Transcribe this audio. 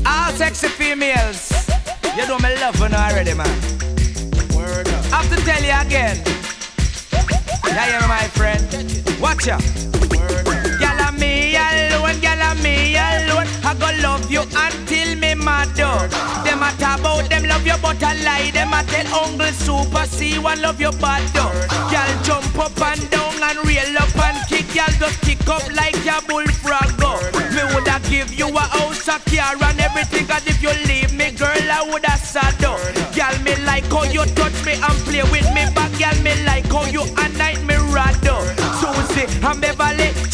All sexy females, you know me love you already, man. Word up. I have to tell you again. Yeah, yeah, my friend. Watch out. Gyal a me alone, gyal a me alone. I go love you until me mad. Them a talk about them love you, but I lie. Them a tell Uncle Super C1 love you bad. Gyal jump up and down and reel up and kick. Gyal just kick up like a bullfrog. Me woulda give you a house, a car and everything. 'Cause if you leave me, girl, I woulda sad. Gyal, me like how you touch me and play with me back. Gyal, me like how you anoint me rad. Susie and Beverly,